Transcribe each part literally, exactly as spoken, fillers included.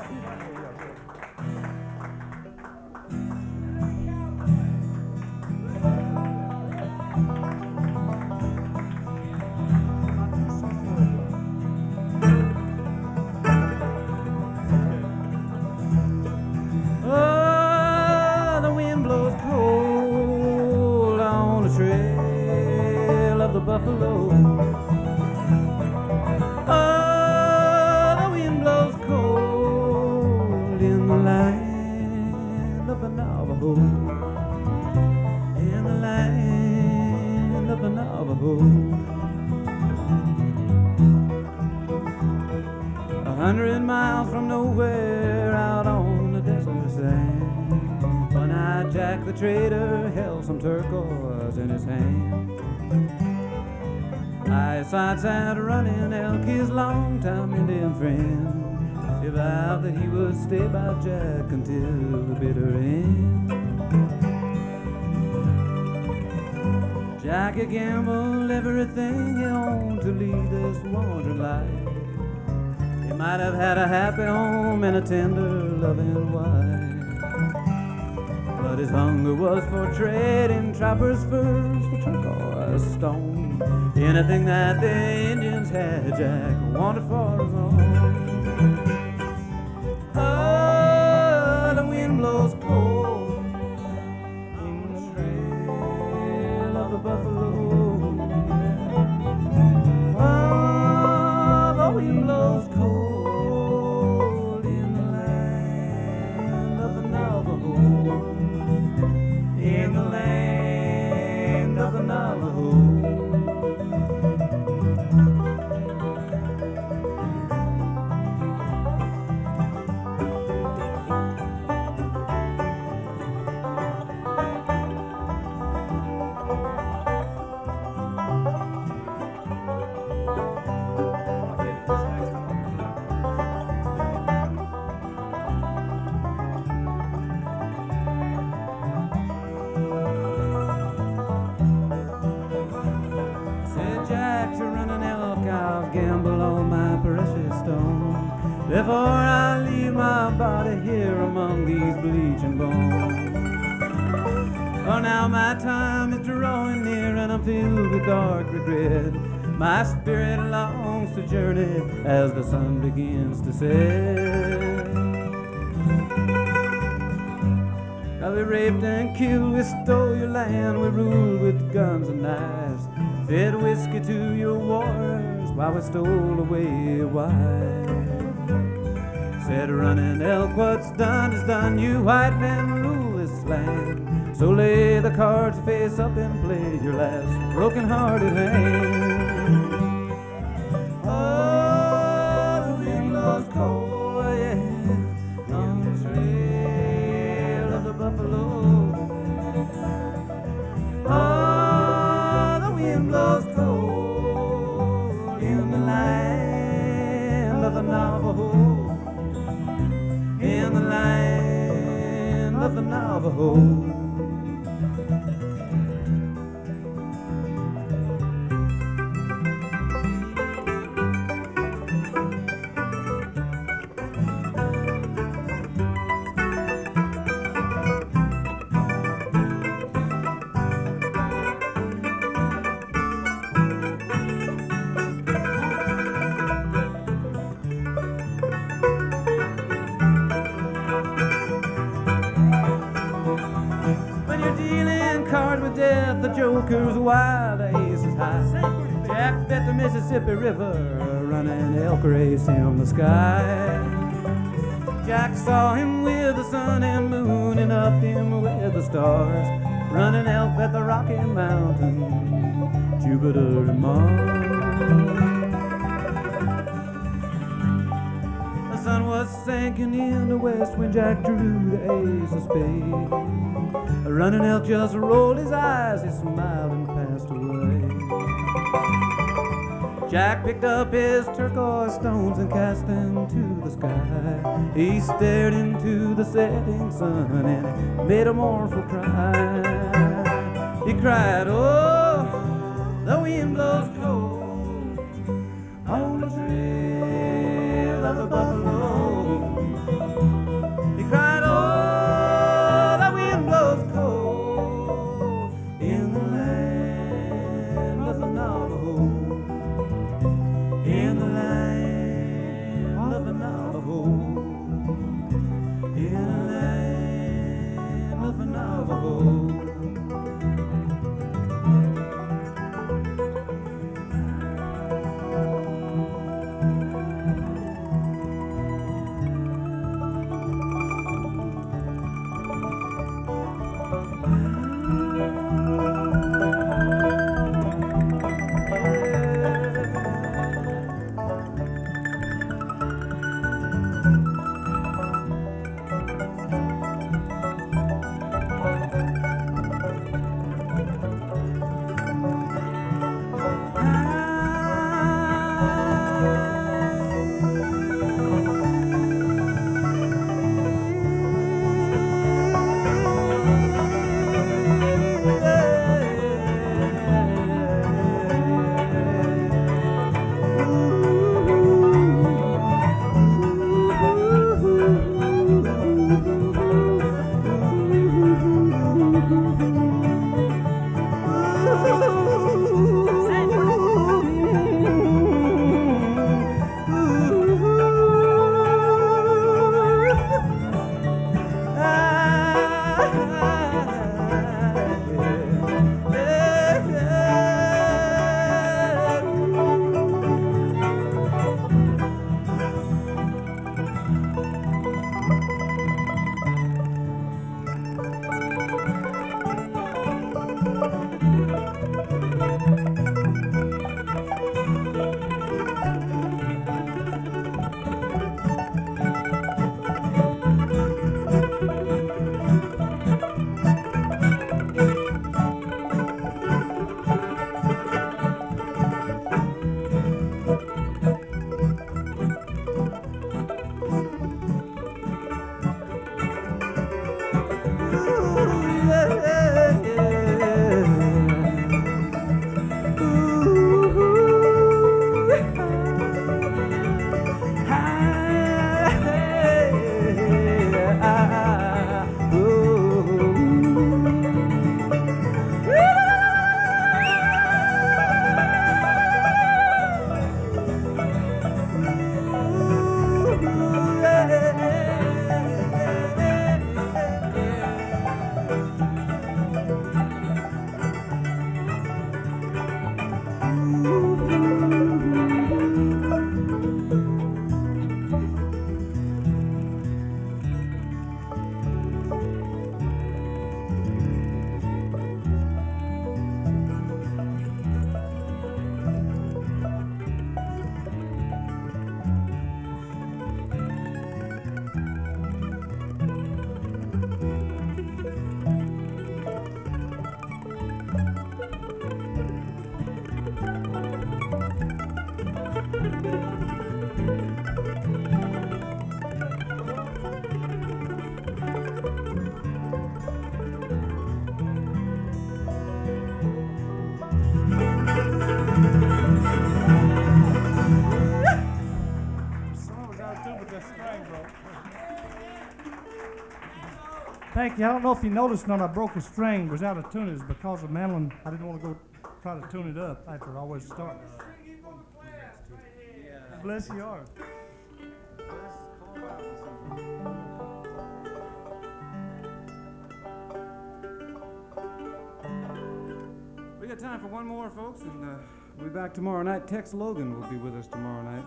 Oh, the wind blows cold on the trail of the buffalo. Oh, the wind blows cold in the land of the Navajo. In the land of the Navajo. A hundred miles from nowhere out on the desert sand, one-eyed Jack the trader held some turquoise in his hand. Eyesight and running elk, his long-time Indian friend. He vowed that he would stay by Jack until the bitter end. Jack had gambled everything he owned to lead this wandering life. He might have had a happy home and a tender, loving wife, but his hunger was for trading trappers' furs for turquoise stone. Anything that the Indians had, Jack wanted for his own. Oh, the wind blows cold in the trail of the buffalo. Oh, the wind blows cold in the land of the Navajo. In the land of the Navajo. Gamble on my precious stone before I leave my body here among these bleaching bones. Oh, now my time is drawing near and I'm filled with dark regret. My spirit longs to journey as the sun begins to set. Now we raped and killed, we stole your land, we ruled with guns and knives, fed whiskey to your warriors while we stole away your wife. Said running elk, what's done is done, you white men rule this land. So lay the cards face up and play your last broken-hearted hand. Oh, the wind blows cold, yeah, on the trail of the buffalo. Oh, the wind blows cold in the land of the Navajo. In the land of the Navajo. Death, the joker's wild, the ace is high. Jack bet the Mississippi River, running elk race in the sky. Jack saw him with the sun and moon, and up him with the stars, running elk at the Rocky Mountain, Jupiter and Mars. The sun was sinking in the west when Jack drew the ace of spades. A running elk just rolled his eyes, he smiled and passed away. Jack picked up his turquoise stones and cast them to the sky. He stared into the setting sun and made a mournful cry. He cried, oh, the wind blows cold on the trail of the buffalo. Thank you. I don't know if you noticed when I broke a string, was out of tune. It's because of mandolin. I didn't want to go try to tune it up after I always start. Bless your heart. We got time for one more, folks, and uh, we'll be back tomorrow night. Tex Logan will be with us tomorrow night.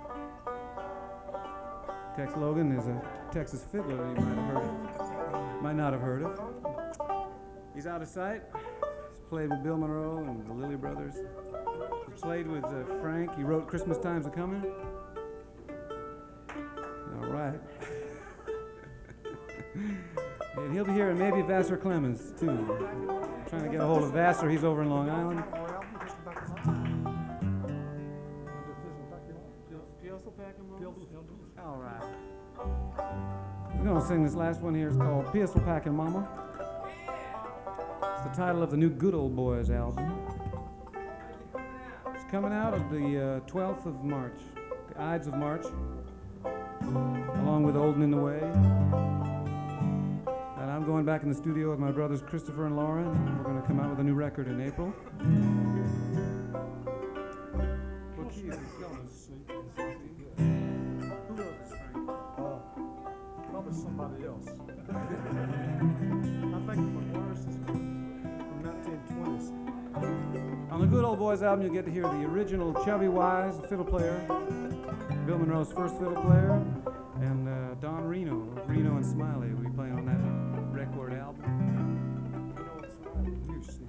Tex Logan is a Texas fiddler that you might have heard of. Might not have heard of. He's out of sight. He's played with Bill Monroe and the Lilly Brothers. He played with uh, Frank. He wrote Christmas Time's A-Comin'. All right. And he'll be here, and maybe Vassar Clemens, too. I'm trying to get a hold of Vassar. He's over in Long Island. All right. We're going to sing this last one here. It's called Pistol Packin' Mama. It's the title of the new Good Old Boys album. It's coming out of the uh, twelfth of March, the Ides of March, along with Olden in the Way. And I'm going back in the studio with my brothers Christopher and Lauren. We're going to come out with a new record in April. What key is it? Who wrote this, Frank? Uh, probably somebody else. I think McGuire's is from nineteen twenties. On the Good Old Boys album, you'll get to hear the original Chubby Wise, the fiddle player, Bill Monroe's first fiddle player, and uh, Don Reno, Reno and Smiley will be playing on that record album. Reno and Smiley, you see.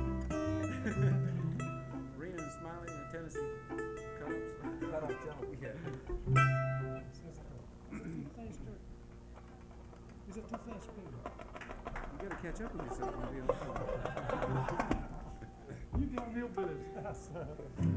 Reno and Smiley in the Tennessee cut-ups. Cut-ups, yeah. Is it too fast, Peter? You gotta catch up with yourself and be on the phone. You got real business.